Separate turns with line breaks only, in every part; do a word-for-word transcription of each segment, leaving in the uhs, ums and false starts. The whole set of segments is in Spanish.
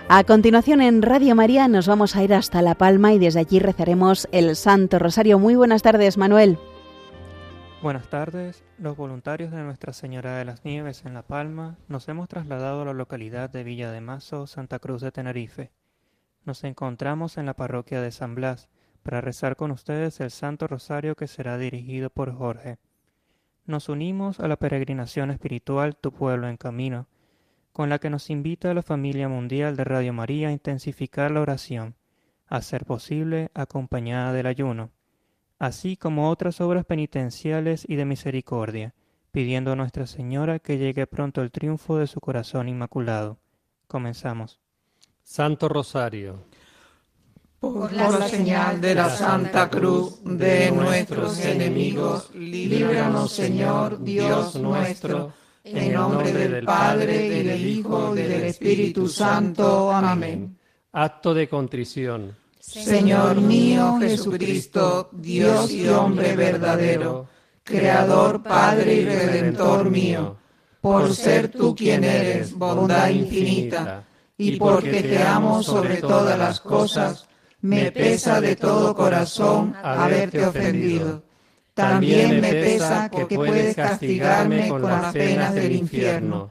A continuación en Radio María nos vamos a ir hasta La Palma y desde allí rezaremos el Santo Rosario. Muy buenas tardes, Manuel.
Buenas tardes. Los voluntarios de Nuestra Señora de las Nieves en La Palma nos hemos trasladado a la localidad de Villa de Mazo, Santa Cruz de Tenerife. Nos encontramos en la parroquia de San Blas para rezar con ustedes el Santo Rosario que será dirigido por Jorge. Nos unimos a la peregrinación espiritual Tu Pueblo en Camino, con la que nos invita la familia mundial de Radio María a intensificar la oración, a ser posible acompañada del ayuno, así como otras obras penitenciales y de misericordia, pidiendo a Nuestra Señora que llegue pronto el triunfo de su corazón inmaculado. Comenzamos.
Santo Rosario.
Por la señal de la Santa Cruz de nuestros enemigos, líbranos, Señor, Dios nuestro, en nombre del Padre, y del Hijo, y del Espíritu Santo. Amén.
Acto de contrición.
Señor mío Jesucristo, Dios y hombre verdadero, Creador, Padre y Redentor mío, por ser tú quien eres, bondad infinita, y porque te amo sobre todas las cosas, me pesa de todo corazón haberte ofendido. También me pesa que puedes castigarme con las penas del infierno.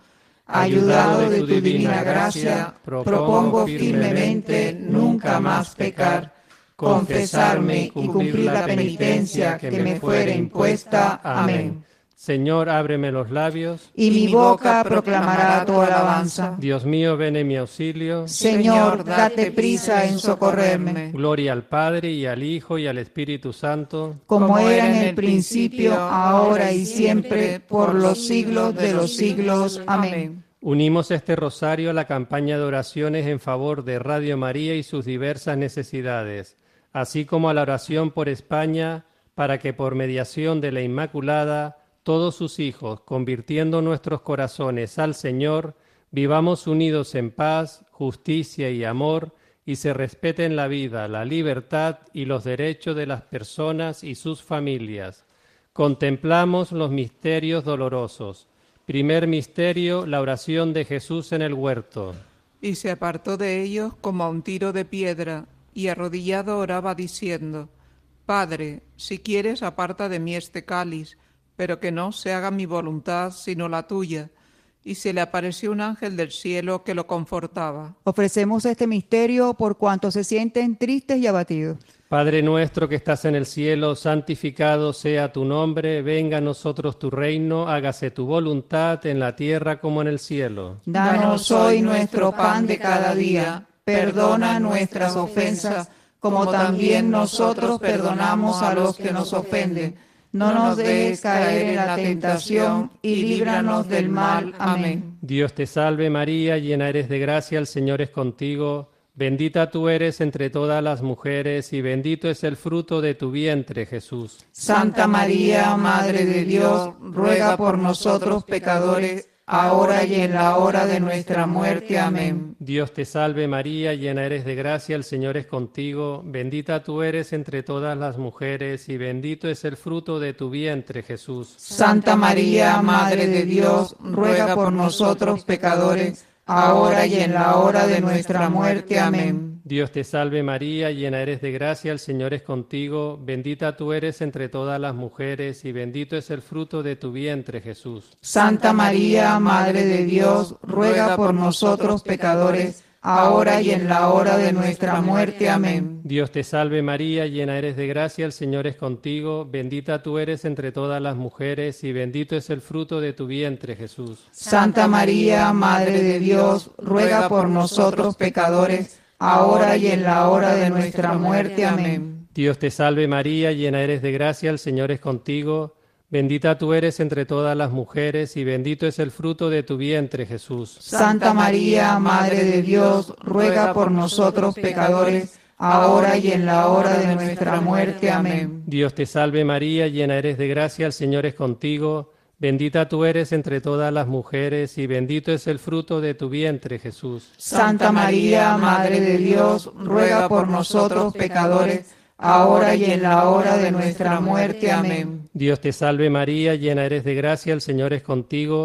Ayudado de tu divina gracia, propongo firmemente nunca más pecar, confesarme y cumplir la penitencia que me fuere impuesta. Amén.
Señor, ábreme los labios,
y mi boca proclamará tu alabanza.
Dios mío, ven en mi auxilio.
Señor, date prisa en socorrerme.
Gloria al Padre, y al Hijo, y al Espíritu Santo,
como era en el principio, ahora y siempre, por los siglos de los siglos. Amén.
Unimos este rosario a la campaña de oraciones en favor de Radio María y sus diversas necesidades, así como a la oración por España, para que por mediación de la Inmaculada, todos sus hijos, convirtiendo nuestros corazones al Señor, vivamos unidos en paz, justicia y amor, y se respeten la vida, la libertad y los derechos de las personas y sus familias. Contemplamos los misterios dolorosos. Primer misterio, la oración de Jesús en el huerto.
Y se apartó de ellos como a un tiro de piedra, y arrodillado oraba diciendo: Padre, si quieres, aparta de mí este cáliz, pero que no se haga mi voluntad sino la tuya. Y se le apareció un ángel del cielo que lo confortaba.
Ofrecemos este misterio por cuantos se sienten tristes y abatidos.
Padre nuestro que estás en el cielo, santificado sea tu nombre, venga a nosotros tu reino, hágase tu voluntad en la tierra como en el cielo.
Danos hoy nuestro pan de cada día, perdona nuestras ofensas, como también nosotros perdonamos a los que nos ofenden. No nos dejes caer en la tentación y líbranos del mal. Amén.
Dios te salve María, llena eres de gracia, el Señor es contigo. Bendita tú eres entre todas las mujeres y bendito es el fruto de tu vientre, Jesús.
Santa María, Madre de Dios, ruega por nosotros pecadores, ahora y en la hora de nuestra muerte. Amén.
Dios te salve María, llena eres de gracia, el Señor es contigo. Bendita tú eres entre todas las mujeres y bendito es el fruto de tu vientre, Jesús.
Santa María, Madre de Dios, ruega por nosotros pecadores, ahora y en la hora de nuestra muerte. Amén.
Dios te salve María, llena eres de gracia, el Señor es contigo, bendita tú eres entre todas las mujeres y bendito es el fruto de tu vientre, Jesús.
Santa María, Madre de Dios, ruega por nosotros pecadores, ahora y en la hora de nuestra muerte. Amén.
Dios te salve María, llena eres de gracia, el Señor es contigo, bendita tú eres entre todas las mujeres y bendito es el fruto de tu vientre, Jesús.
Santa María, Madre de Dios, ruega por nosotros pecadores, ahora y en la hora de nuestra muerte. Amén.
Dios te salve María, llena eres de gracia, el Señor es contigo, bendita tú eres entre todas las mujeres y bendito es el fruto de tu vientre, Jesús.
Santa María, Madre de Dios, ruega por nosotros pecadores, ahora y en la hora de nuestra muerte. Amén.
Dios te salve María, llena eres de gracia, el Señor es contigo, bendita tú eres entre todas las mujeres y bendito es el fruto de tu vientre, Jesús.
Santa María, Madre de Dios, ruega por nosotros pecadores, ahora y en la hora de nuestra muerte. Amén.
Dios te salve María, llena eres de gracia, el Señor es contigo,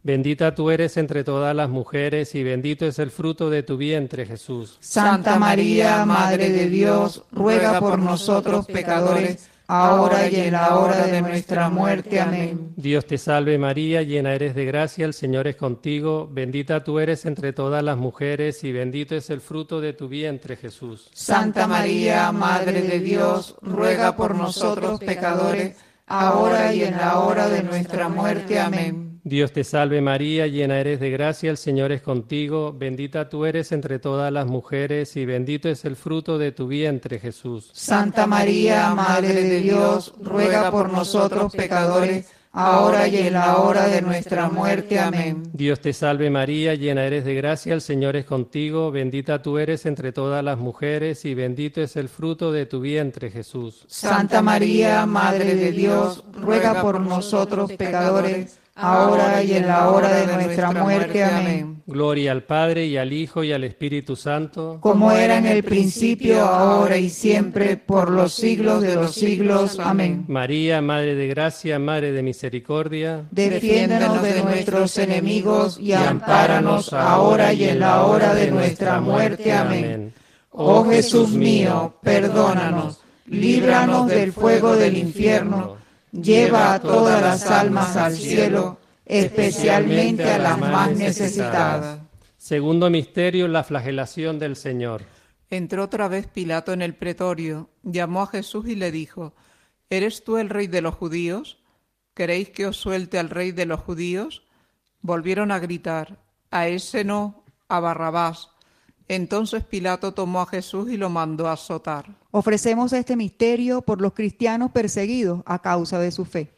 Bendita tú eres entre todas las mujeres y bendito es el fruto de tu vientre, Jesús.
Santa María, Madre de Dios, ruega por nosotros pecadores, ahora y en la hora de nuestra muerte. Amén.
Dios te salve María, llena eres de gracia, el Señor es contigo. Bendita tú eres entre todas las mujeres y bendito es el fruto de tu vientre, Jesús.
Santa María, Madre de Dios, ruega por nosotros pecadores, ahora y en la hora de nuestra muerte. Amén.
Dios te salve María, llena eres de gracia, el Señor es contigo. Bendita tú eres entre todas las mujeres y bendito es el fruto de tu vientre, Jesús.
Santa María, Madre de Dios, ruega por nosotros pecadores, ahora y en la hora de nuestra muerte. Amén.
Dios te salve María, llena eres de gracia, el Señor es contigo. Bendita tú eres entre todas las mujeres y bendito es el fruto de tu vientre, Jesús.
Santa María, Madre de Dios, ruega por nosotros pecadores, ahora y en la hora de nuestra muerte. Amén.
Gloria al Padre, y al Hijo, y al Espíritu Santo.
Como era en el principio, ahora y siempre, por los siglos de los siglos. Amén.
María, Madre de Gracia, Madre de Misericordia.
Defiéndonos de nuestros enemigos y ampáranos ahora y en la hora de nuestra muerte. Amén. Oh Jesús mío, perdónanos, líbranos del fuego del infierno, lleva a todas las almas al cielo, especialmente a las más necesitadas.
Segundo misterio, la flagelación del Señor.
Entró otra vez Pilato en el pretorio, llamó a Jesús y le dijo: ¿Eres tú el rey de los judíos? ¿Queréis que os suelte al rey de los judíos? Volvieron a gritar: a ese no, a Barrabás. Entonces Pilato tomó a Jesús y lo mandó a azotar.
Ofrecemos este misterio por los cristianos perseguidos a causa de su fe.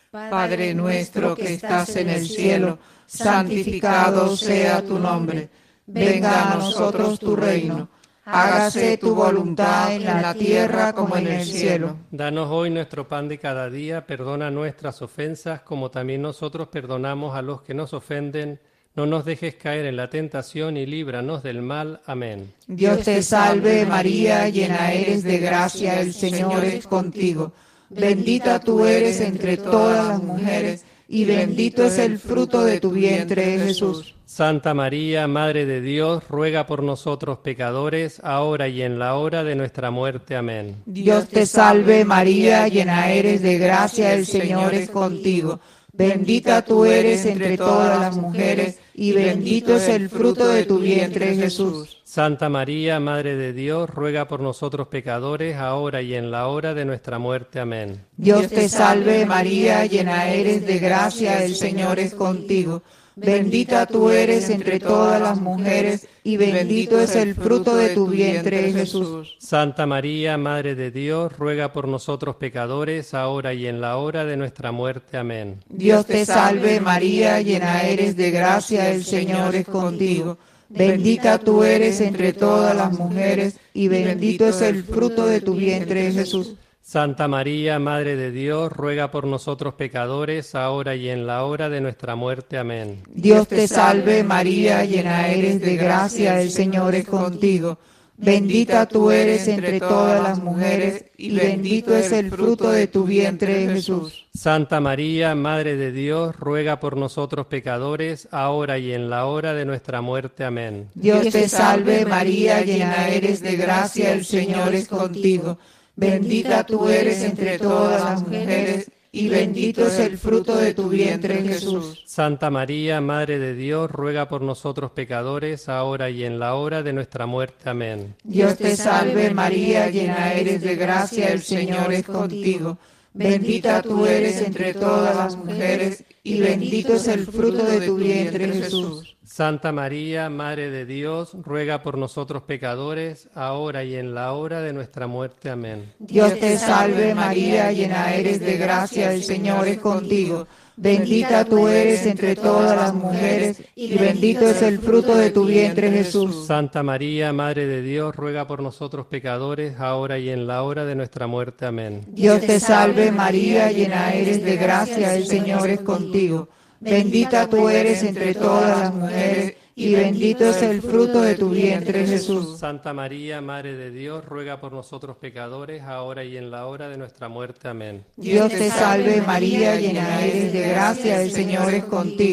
Padre nuestro que estás en el cielo, santificado sea tu nombre. Venga a nosotros tu reino. Hágase tu voluntad en la tierra como en el cielo.
Danos hoy nuestro pan de cada día, perdona nuestras ofensas como también nosotros perdonamos a los que nos ofenden. No nos dejes caer en la tentación y líbranos del mal. Amén.
Dios te salve María, llena eres de gracia, el Señor es contigo. Bendita tú eres entre todas las mujeres y bendito es el fruto de tu vientre, Jesús.
Santa María, Madre de Dios, ruega por nosotros pecadores, ahora y en la hora de nuestra muerte. Amén.
Dios te salve María, llena eres de gracia, el Señor es contigo. Bendita tú eres entre todas las mujeres y bendito es el fruto de tu vientre, Jesús.
Santa María, Madre de Dios, ruega por nosotros pecadores, ahora y en la hora de nuestra muerte. Amén.
Dios te salve María, llena eres de gracia, el Señor es contigo. Bendita tú eres entre todas las mujeres y bendito es el fruto de tu vientre, Jesús.
Santa María, Madre de Dios, ruega por nosotros pecadores, ahora y en la hora de nuestra muerte. Amén.
Dios te salve María, llena eres de gracia, el Señor es contigo. Bendita tú eres entre todas las mujeres y bendito es el fruto de tu vientre, Jesús.
Santa María, Madre de Dios, ruega por nosotros pecadores, ahora y en la hora de nuestra muerte. Amén.
Dios te salve María, llena eres de gracia, el Señor es contigo. Bendita tú eres entre todas las mujeres y bendito es el fruto de tu vientre, Jesús.
Santa María, Madre de Dios, ruega por nosotros pecadores, ahora y en la hora de nuestra muerte. Amén.
Dios te salve María, llena eres de gracia, el Señor es contigo. Bendita tú eres entre todas las mujeres y bendito es el fruto de tu vientre, Jesús.
Santa María, Madre de Dios, ruega por nosotros pecadores, ahora y en la hora de nuestra muerte. Amén.
Dios te salve María, llena eres de gracia, el Señor es contigo. Bendita tú eres entre todas las mujeres y bendito es el fruto de tu vientre, Jesús.
Santa María, Madre de Dios, ruega por nosotros pecadores, ahora y en la hora de nuestra muerte. Amén.
Dios te salve María, llena eres de gracia, el Señor es contigo. Bendita tú eres entre todas las mujeres y bendito es el fruto de tu vientre, Jesús.
Santa María, Madre de Dios, ruega por nosotros pecadores, ahora y en la hora de nuestra muerte. Amén.
Dios te salve María, llena eres de gracia, el Señor es contigo. Bendita tú eres entre todas las mujeres y bendito es el fruto de tu vientre, Jesús.
Santa María, Madre de Dios, ruega por nosotros pecadores, ahora y en la hora de nuestra muerte. Amén.
Dios te salve María, llena eres de gracia, el Señor es contigo.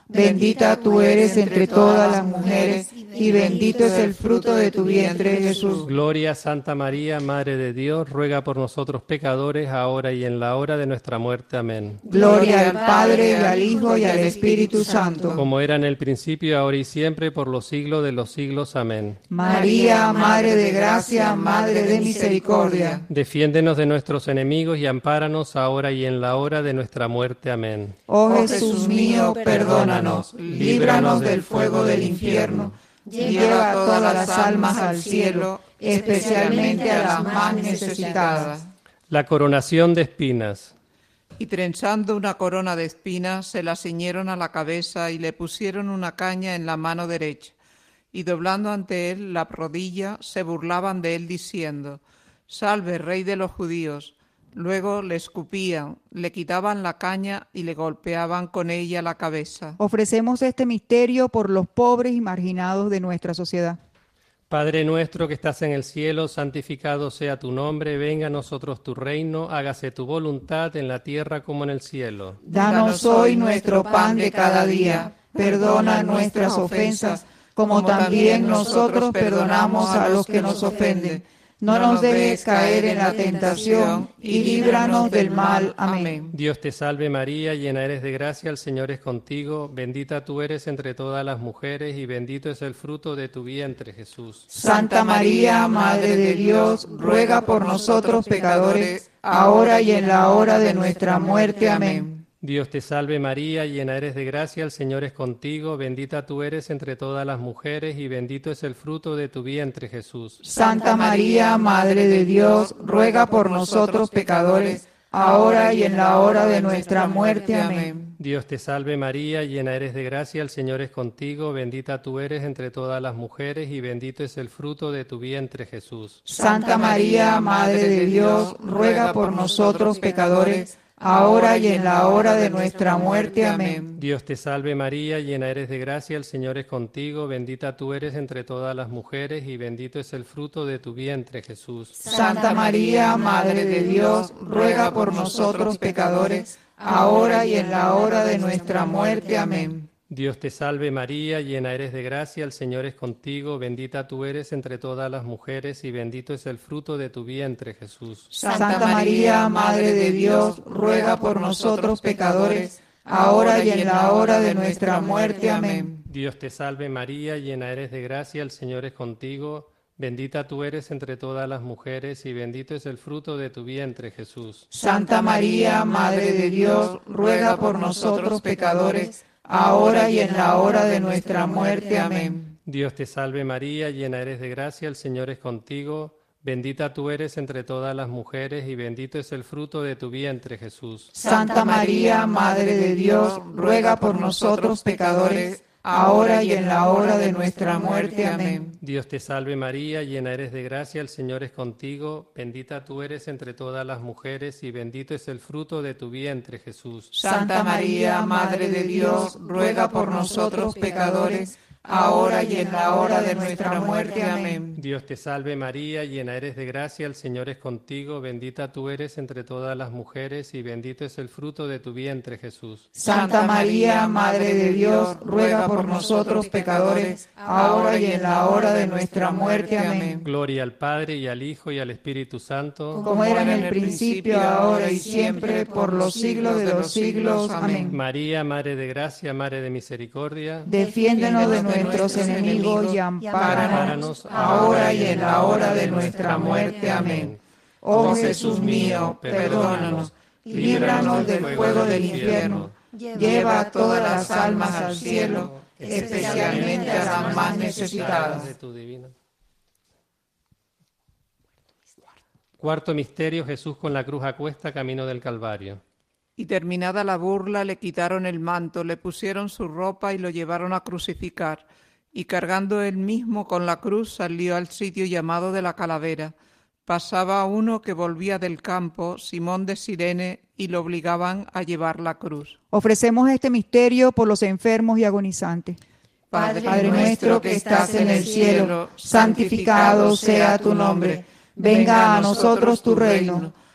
bendita tú eres entre todas las mujeres, y bendito es el fruto de tu vientre, Jesús.
Gloria a Santa María, Madre de Dios, ruega por nosotros pecadores, ahora y en la hora de nuestra muerte. Amén.
Gloria al Padre, y al Hijo, y al Espíritu Santo.
Como era en el principio, ahora y siempre, por los siglos de los siglos. Amén.
María, Madre de gracia, Madre de misericordia.
Defiéndenos de nuestros enemigos y ampáranos ahora y en la hora de nuestra muerte. Amén.
Oh Jesús mío, perdónanos, líbranos del fuego del infierno. Lleva a todas las almas al cielo, especialmente a las más necesitadas.
La coronación de espinas.
Y trenzando una corona de espinas, se la ciñeron a la cabeza y le pusieron una caña en la mano derecha. Y doblando ante él la rodilla, se burlaban de él diciendo: Salve, Rey de los judíos. Luego le escupían, le quitaban la caña y le golpeaban con ella la cabeza.
Ofrecemos este misterio por los pobres y marginados de nuestra sociedad.
Padre nuestro que estás en el cielo, santificado sea tu nombre, venga a nosotros tu reino, hágase tu voluntad en la tierra como en el cielo.
Danos hoy nuestro pan de cada día, perdona nuestras ofensas, como también nosotros perdonamos a los que nos ofenden. No nos dejes caer en la tentación y líbranos del mal. Amén.
Dios te salve María, llena eres de gracia, el Señor es contigo, bendita tú eres entre todas las mujeres y bendito es el fruto de tu vientre, Jesús.
Santa María, Madre de Dios, ruega por nosotros pecadores, ahora y en la hora de nuestra muerte. Amén.
Dios te salve María, llena eres de gracia, el Señor es contigo, bendita tú eres entre todas las mujeres y bendito es el fruto de tu vientre, Jesús.
Santa María, Madre de Dios, ruega por nosotros pecadores, ahora y en la hora de nuestra muerte. Amén.
Dios te salve María, llena eres de gracia, el Señor es contigo, bendita tú eres entre todas las mujeres y bendito es el fruto de tu vientre, Jesús.
Santa María, Madre de Dios, ruega por nosotros pecadores, ahora y en la hora de nuestra muerte. Amén.
Dios te salve María, llena eres de gracia, el Señor es contigo, bendita tú eres entre todas las mujeres y bendito es el fruto de tu vientre, Jesús.
Santa María, Madre de Dios, ruega por nosotros pecadores, ahora y en la hora de nuestra muerte. Amén.
Dios te salve María, llena eres de gracia, el Señor es contigo, bendita tú eres entre todas las mujeres y bendito es el fruto de tu vientre, Jesús.
Santa María, Madre de Dios, ruega por nosotros pecadores, ahora y en la hora de nuestra muerte. Amén.
Dios te salve María, llena eres de gracia, el Señor es contigo, bendita tú eres entre todas las mujeres y bendito es el fruto de tu vientre, Jesús.
Santa María, Madre de Dios, ruega por nosotros pecadores, ahora y en la hora de nuestra muerte. Amén.
Dios te salve María, llena eres de gracia, el Señor es contigo, bendita tú eres entre todas las mujeres y bendito es el fruto de tu vientre, Jesús.
Santa María, Madre de Dios, ruega por nosotros pecadores, ahora y en la hora de nuestra muerte. Amén.
Dios te salve María, llena eres de gracia, el Señor es contigo, bendita tú eres entre todas las mujeres y bendito es el fruto de tu vientre, Jesús.
Santa María, Madre de Dios, ruega por nosotros pecadores, ahora y en la hora de nuestra muerte. Amén.
Dios te salve María, llena eres de gracia, el Señor es contigo, bendita tú eres entre todas las mujeres y bendito es el fruto de tu vientre, Jesús.
Santa María, Madre de Dios, ruega por nosotros pecadores, ahora y en la hora de nuestra muerte. Amén.
Gloria al Padre y al Hijo y al Espíritu Santo,
como era en el principio, ahora y siempre, por los siglos de los siglos. Amén.
María, Madre de gracia, Madre de misericordia,
defiéndenos de nuestros enemigos y ampáranos ahora y en la hora de nuestra muerte. Amén. Oh Jesús mío, perdónanos, líbranos del fuego del infierno, lleva a todas las almas al cielo, especialmente a las más necesitadas
de tu divina. Cuarto misterio, Jesús con la cruz a cuesta, camino del Calvario.
Y terminada la burla, le quitaron el manto, le pusieron su ropa y lo llevaron a crucificar. Y cargando él mismo con la cruz, salió al sitio llamado de la Calavera. Pasaba uno que volvía del campo, Simón de Cirene, y lo obligaban a llevar la cruz.
Ofrecemos este misterio por los enfermos y agonizantes.
Padre,
Padre nuestro que estás en el cielo, santificado sea tu nombre. Venga a nosotros tu reino.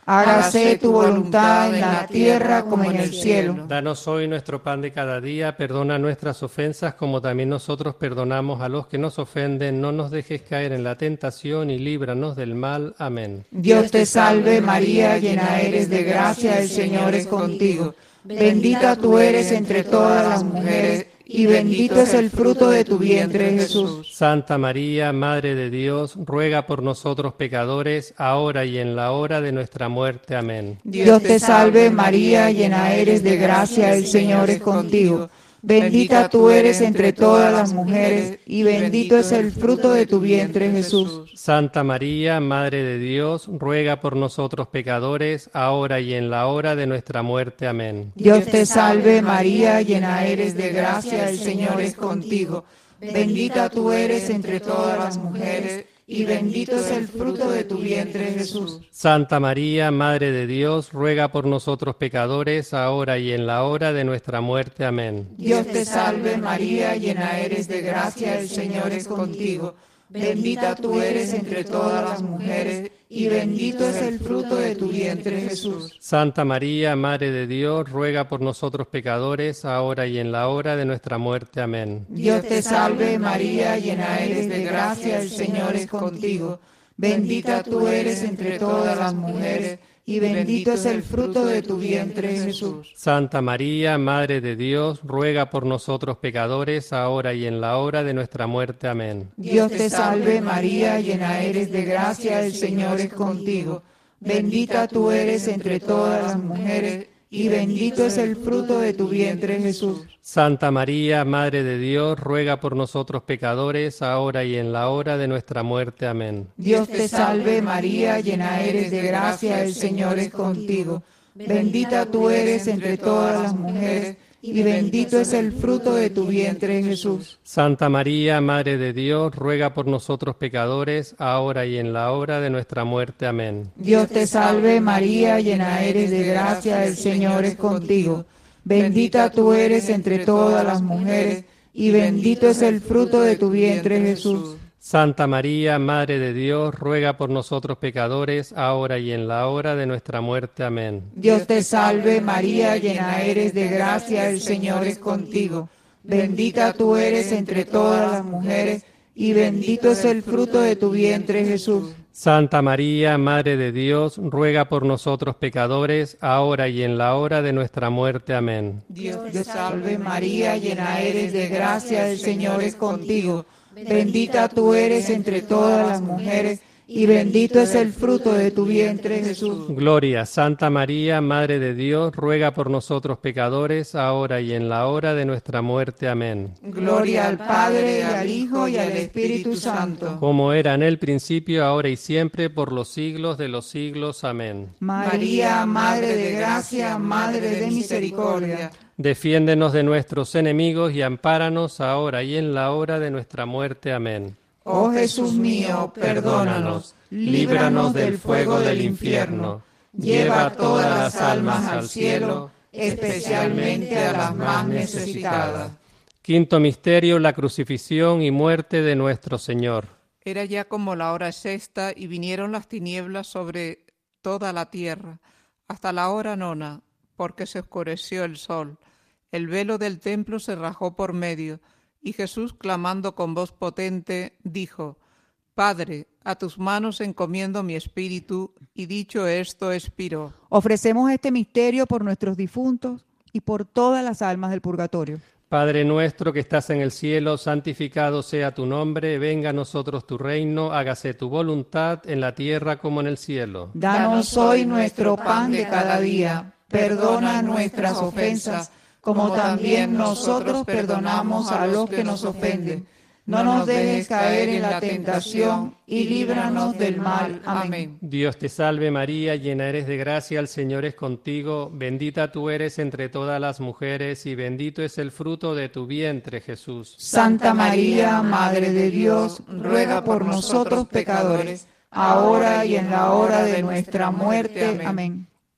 Hágase tu voluntad en la tierra como en el cielo.
Danos hoy nuestro pan de cada día, perdona nuestras ofensas como también nosotros perdonamos a los que nos ofenden. No nos dejes caer en la tentación y líbranos del mal. Amén.
Dios te salve María, llena eres de gracia, el Señor es contigo. Bendita tú eres entre todas las mujeres, y bendito es el fruto de tu vientre, Jesús.
Santa María, Madre de Dios, ruega por nosotros pecadores, ahora y en la hora de nuestra muerte. Amén.
Dios te salve María, llena eres de gracia, el Señor es contigo. Bendita tú eres entre todas las mujeres, y bendito es el fruto de tu vientre, Jesús.
Santa María, Madre de Dios, ruega por nosotros pecadores, ahora y en la hora de nuestra muerte. Amén.
Dios te salve María, llena eres de gracia, el Señor es contigo. Bendita tú eres entre todas las mujeres, y bendito es el fruto de tu vientre, Jesús.
Santa María, Madre de Dios, ruega por nosotros pecadores, ahora y en la hora de nuestra muerte. Amén.
Dios te salve María, llena eres de gracia, el Señor es contigo. Bendita tú eres entre todas las mujeres, y bendito es el fruto de tu vientre, Jesús.
Santa María, Madre de Dios, ruega por nosotros pecadores, ahora y en la hora de nuestra muerte. Amén.
Dios te salve María, llena eres de gracia, el Señor es contigo. Bendita tú eres entre todas las mujeres, y bendito es el fruto de tu vientre, Jesús.
Santa María, Madre de Dios, ruega por nosotros pecadores, ahora y en la hora de nuestra muerte. Amén.
Dios te salve María, llena eres de gracia, el Señor es contigo. Bendita tú eres entre todas las mujeres, y bendito es el fruto de tu vientre, Jesús.
Santa María, Madre de Dios, ruega por nosotros pecadores, ahora y en la hora de nuestra muerte. Amén.
Dios te salve María, llena eres de gracia, el Señor es contigo. Bendita tú eres entre todas las mujeres, y bendito es el fruto de tu vientre, Jesús.
Santa María, Madre de Dios, ruega por nosotros pecadores, ahora y en la hora de nuestra muerte. Amén.
Dios te salve María, llena eres de gracia, el Señor es contigo. Bendita tú eres entre todas las mujeres, y bendito es el fruto de tu vientre, Jesús.
Santa María, Madre de Dios, ruega por nosotros pecadores, ahora y en la hora de nuestra muerte. Amén.
Dios te salve María, llena eres de gracia, el Señor es contigo. Bendita tú eres entre todas las mujeres, y bendito es el fruto de tu vientre, Jesús.
Santa María, Madre de Dios, ruega por nosotros pecadores, ahora y en la hora de nuestra muerte. Amén.
Dios te salve María, llena eres de gracia, el Señor es contigo. Bendita tú eres entre todas las mujeres, y bendito es el fruto de tu vientre, Jesús.
Gloria, Santa María, Madre de Dios, ruega por nosotros pecadores, ahora y en la hora de nuestra muerte. Amén.
Gloria al Padre, al Hijo y al Espíritu Santo.
Como era en el principio, ahora y siempre, por los siglos de los siglos. Amén.
María, Madre de gracia, Madre de misericordia,
defiéndenos de nuestros enemigos y ampáranos ahora y en la hora de nuestra muerte. Amén.
Oh Jesús mío, perdónanos, líbranos del fuego del infierno, lleva todas las almas al cielo, especialmente a las más necesitadas.
Quinto misterio, la crucifixión y muerte de nuestro Señor.
Era ya como la hora sexta, y vinieron las tinieblas sobre toda la tierra, hasta la hora nona, porque se oscureció el sol. El velo del templo se rajó por medio, y Jesús, clamando con voz potente, dijo: Padre, a tus manos encomiendo mi espíritu, y dicho esto, expiró.
Ofrecemos este misterio por nuestros difuntos y por todas las almas del purgatorio.
Padre nuestro que estás en el cielo, santificado sea tu nombre, venga a nosotros tu reino, hágase tu voluntad en la tierra como en el cielo.
Danos hoy nuestro pan de cada día, perdona nuestras ofensas, como también nosotros perdonamos a los que nos ofenden. No nos dejes caer en la tentación, y líbranos del mal. Amén.
Dios te salve María, llena eres de gracia, el Señor es contigo, bendita tú eres entre todas las mujeres, y bendito es el fruto de tu vientre, Jesús.
Santa María, Madre de Dios, ruega por nosotros pecadores, ahora y en la hora de nuestra muerte. Amén.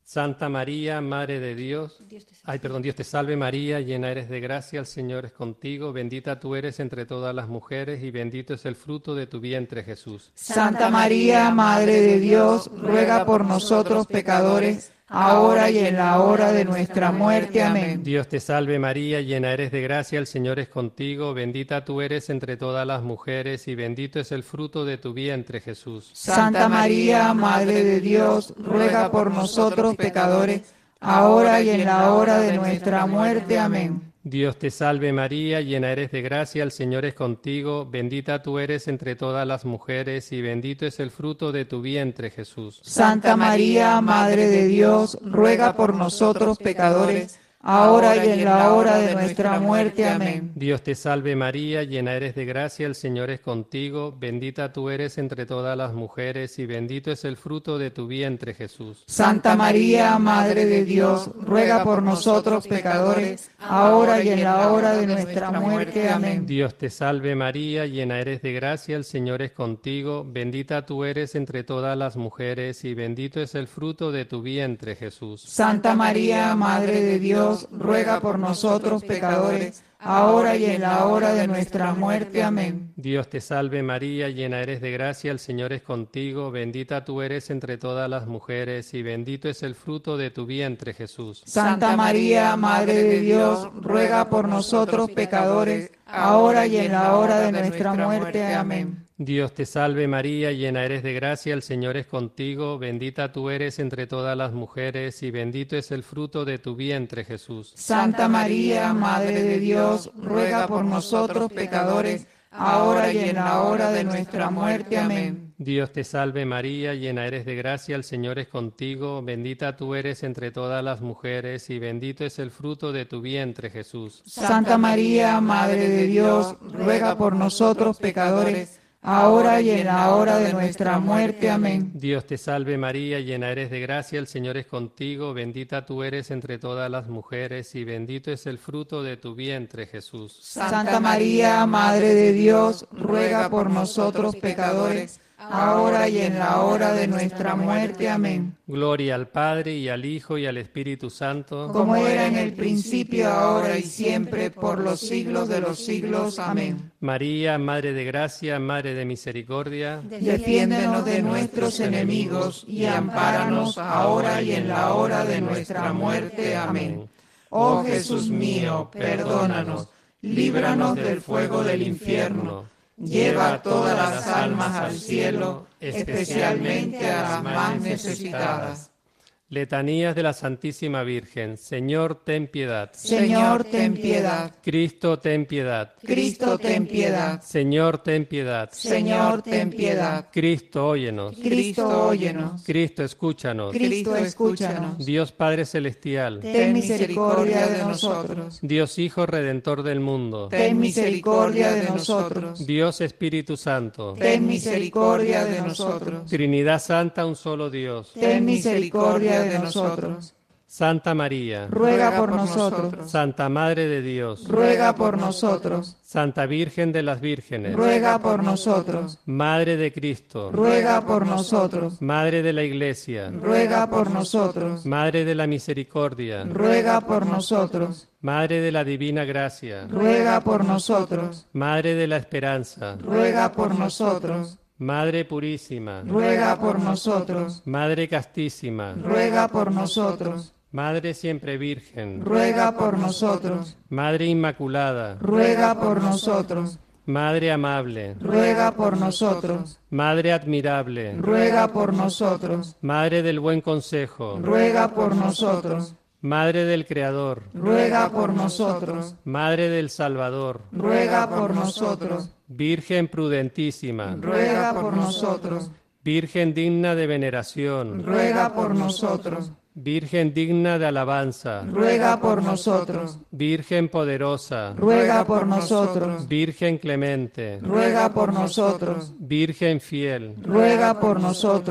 Santa María, Madre de Dios, ay, perdón, Dios te salve María, llena eres de gracia, el Señor es contigo, bendita tú eres entre todas las mujeres y bendito es el fruto de tu vientre, Jesús.
Santa María, Madre de Dios, ruega por nosotros pecadores, ahora y en la hora de nuestra muerte. Amén.
Dios te salve María, llena eres de gracia, el Señor es contigo, bendita tú eres entre todas las mujeres y bendito es el fruto de tu vientre, Jesús.
Santa María, Madre de Dios, ruega por nosotros pecadores, ahora y en la hora de nuestra muerte. Amén.
Dios te salve María, llena eres de gracia, el Señor es contigo, bendita tú eres entre todas las mujeres y bendito es el fruto de tu vientre, Jesús.
Santa María, Madre de Dios, ruega por nosotros pecadores, ahora y en la hora de nuestra muerte. Amén.
Dios te salve María, llena eres de gracia, el Señor es contigo, bendita tú eres entre todas las mujeres y bendito es el fruto de tu vientre, Jesús.
Santa María, Madre de Dios, ruega por nosotros pecadores, ahora y en la hora de nuestra muerte. Amén.
Dios te salve María, llena eres de gracia, el Señor es contigo, bendita tú eres entre todas las mujeres y bendito es el fruto de tu vientre, Jesús.
Santa María, Madre de Dios, ruega por nosotros pecadores, ahora y en la hora de nuestra muerte. Amén.
Dios te salve María, llena eres de gracia, el Señor es contigo, bendita tú eres entre todas las mujeres y bendito es el fruto de tu vientre, Jesús.
Santa María, Madre de Dios, ruega por nosotros pecadores, ahora y en la hora de nuestra muerte. Amén.
Dios te salve María, llena eres de gracia, el Señor es contigo, bendita tú eres entre todas las mujeres y bendito es el fruto de tu vientre, Jesús.
Santa María, Madre de Dios, ruega por nosotros pecadores, ahora y en la hora de nuestra muerte. Amén.
Dios te salve María, llena eres de gracia, el Señor es contigo, bendita tú eres entre todas las mujeres y bendito es el fruto de tu vientre, Jesús.
Santa María, Madre de Dios, ruega por nosotros pecadores, ahora y en la hora de nuestra muerte. Amén.
Dios te salve María, llena eres de gracia, el Señor es contigo, bendita tú eres entre todas las mujeres y bendito es el fruto de tu vientre, Jesús.
Santa María, Madre de Dios, ruega por nosotros pecadores, ahora y en la hora de nuestra muerte. Amén.
Gloria al Padre, y al Hijo, y al Espíritu Santo,
como era en el principio, ahora y siempre, por los siglos de los siglos. Amén.
María, Madre de Gracia, Madre de Misericordia,
defiéndenos de nuestros enemigos y ampáranos ahora y en la hora de nuestra muerte. Amén. Oh Jesús mío, perdónanos, líbranos del fuego del infierno, lleva todas las almas al cielo, especialmente a las más necesitadas.
Letanías de la Santísima Virgen. Señor, ten piedad.
Señor, ten piedad.
Cristo, ten piedad.
Cristo, ten piedad.
Señor, ten piedad.
Señor, ten piedad.
Cristo, óyenos.
Cristo, óyenos.
Cristo, escúchanos.
Cristo, escúchanos.
Dios Padre Celestial,
ten misericordia de nosotros.
Dios Hijo Redentor del mundo,
ten misericordia de nosotros.
Dios Espíritu Santo,
ten misericordia de nosotros.
Trinidad Santa, un solo Dios,
ten misericordia de nosotros.
Santa María,
ruega por nosotros.
Santa Madre de Dios,
ruega por nosotros.
Santa Virgen de las Vírgenes,
ruega por nosotros.
Madre de Cristo,
ruega por nosotros.
Madre de la Iglesia,
ruega por nosotros.
Madre de la Misericordia,
ruega por nosotros.
Madre de la Divina Gracia,
ruega por nosotros.
Madre de la Esperanza,
ruega por nosotros.
Madre Purísima,
ruega por nosotros.
Madre Castísima,
ruega por nosotros.
Madre Siempre Virgen,
ruega por nosotros.
Madre Inmaculada,
ruega por nosotros.
Madre Amable,
ruega por nosotros.
Madre Admirable,
ruega por nosotros.
Madre del Buen Consejo,
ruega por nosotros.
Madre del Creador,
ruega por nosotros.
Madre del Salvador,
ruega por nosotros.
Virgen prudentísima,
ruega por nosotros.
Virgen digna de veneración,
ruega por nosotros.
Virgen digna de alabanza,
ruega por nosotros.
Virgen poderosa,
ruega por nosotros.
Virgen clemente,
ruega por nosotros.
Virgen fiel,
ruega por nosotros.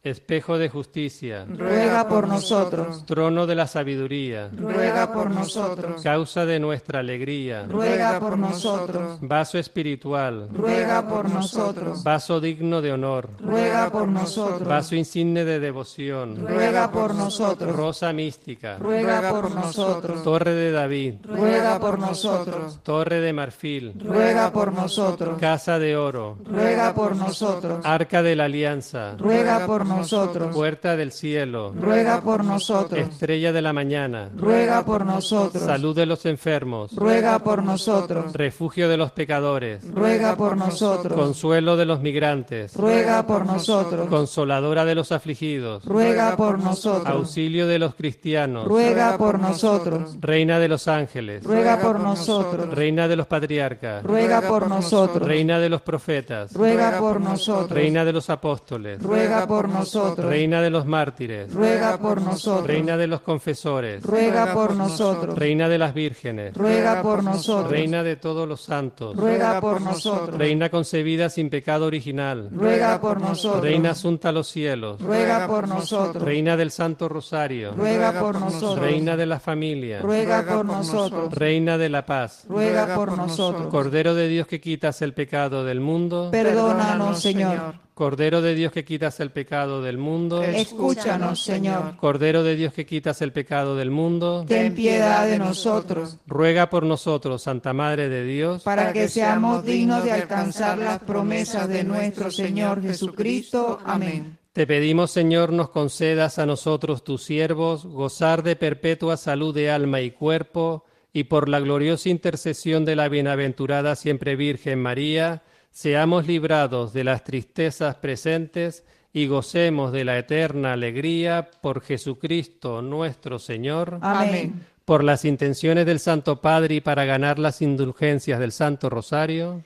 Espejo de justicia,
ruega por nosotros.
trono de la sabiduría,
Ruega por nosotros.
causa de nuestra alegría,
Ruega por nosotros.
vaso espiritual,
Ruega por nosotros.
vaso digno de honor,
Ruega por nosotros.
vaso insigne de devoción,
Ruega por nosotros.
rosa mística,
Ruega por nosotros.
torre de David,
Ruega por nosotros.
torre de marfil,
Ruega por nosotros.
casa de oro,
Ruega por nosotros.
arca de la alianza,
Ruega por nosotros.
puerta del cielo,
Ruega por nosotros.
estrella de la mañana,
Ruega por nosotros.
salud de los enfermos,
Ruega por nosotros.
refugio de los pecadores,
Ruega por nosotros.
consuelo de los migrantes,
Ruega por nosotros.
consoladora de los afligidos,
Ruega por nosotros.
auxilio de los cristianos,
Ruega por nosotros.
reina de los ángeles,
Ruega por nosotros.
reina de los patriarcas,
Ruega por nosotros.
reina de los profetas,
Ruega por nosotros.
reina de los apóstoles,
Ruega por nosotros.
reina de los mártires,
Ruega por nosotros.
reina de los confesores,
Ruega por nosotros.
reina de las vírgenes,
Ruega por nosotros.
reina de todos los santos,
Ruega por nosotros.
reina concebida sin pecado original,
Ruega por nosotros.
reina asunta a los cielos,
Ruega por nosotros.
reina del Santo Rosario,
Ruega por nosotros.
reina de la familia,
Ruega por nosotros.
reina de la paz,
Ruega por nosotros.
Cordero de Dios que quitas el pecado del mundo,
Perdónanos, Señor.
Cordero de Dios que quitas el pecado del mundo,
Escúchanos, Señor.
Cordero de Dios que quitas el pecado del mundo,
Ten piedad de nosotros,
ruega por nosotros, Santa Madre de Dios,
para que seamos dignos de alcanzar las promesas de nuestro Señor Jesucristo. Amén.
Te pedimos, Señor, nos concedas a nosotros, tus siervos, gozar de perpetua salud de alma y cuerpo, y por la gloriosa intercesión de la bienaventurada siempre Virgen María, seamos librados de las tristezas presentes y gocemos de la eterna alegría por Jesucristo nuestro Señor.
Amén.
Por las intenciones del Santo Padre y para ganar las indulgencias del Santo Rosario.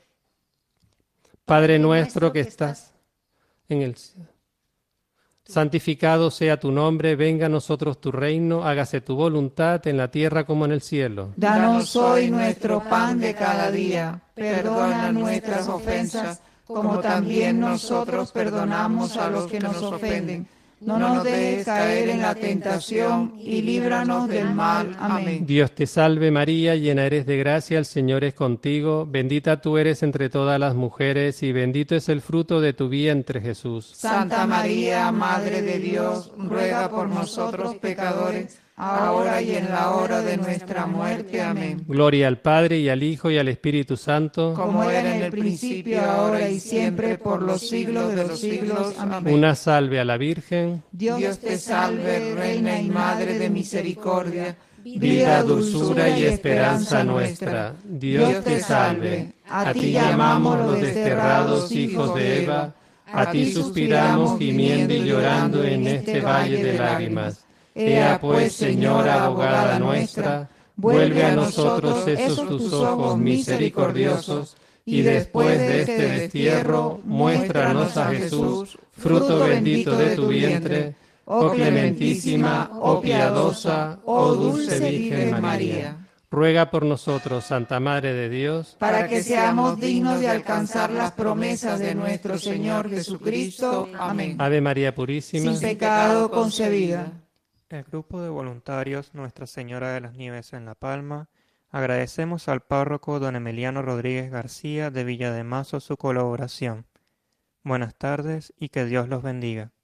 Padre nuestro que estás en el cielo, santificado sea tu nombre, venga a nosotros tu reino, hágase tu voluntad en la tierra como en el cielo.
Danos hoy nuestro pan de cada día. Perdona nuestras ofensas, como también nosotros perdonamos a los que nos ofenden. No nos dejes caer en la tentación y líbranos del mal. Amén.
Dios te salve María, llena eres de gracia, el Señor es contigo, bendita tú eres entre todas las mujeres y bendito es el fruto de tu vientre Jesús.
Santa María, Madre de Dios, ruega por nosotros pecadores, ahora y en la hora de nuestra muerte. Amén.
Gloria al Padre y al Hijo y al Espíritu Santo,
como era en el principio, ahora y siempre, por los siglos de los siglos. Amén.
Una salve a la Virgen.
Dios te salve, Reina y Madre de misericordia,
vida, dulzura y esperanza nuestra. Dios te salve.
A ti llamamos los desterrados hijos de Eva,
a ti suspiramos gimiendo y llorando en este valle de lágrimas. Ea pues, Señora, abogada nuestra, vuelve a nosotros esos tus ojos misericordiosos, y después de este destierro, muéstranos a Jesús, fruto bendito de tu vientre, oh clementísima, oh piadosa, oh dulce Virgen María. Ruega por nosotros, Santa Madre de Dios,
para que seamos dignos de alcanzar las promesas de nuestro Señor Jesucristo. Amén.
Ave María Purísima,
sin pecado concebida.
El grupo de voluntarios Nuestra Señora de las Nieves en La Palma, agradecemos al párroco don Emiliano Rodríguez García de Villa de Mazo su colaboración. Buenas tardes y que Dios los bendiga.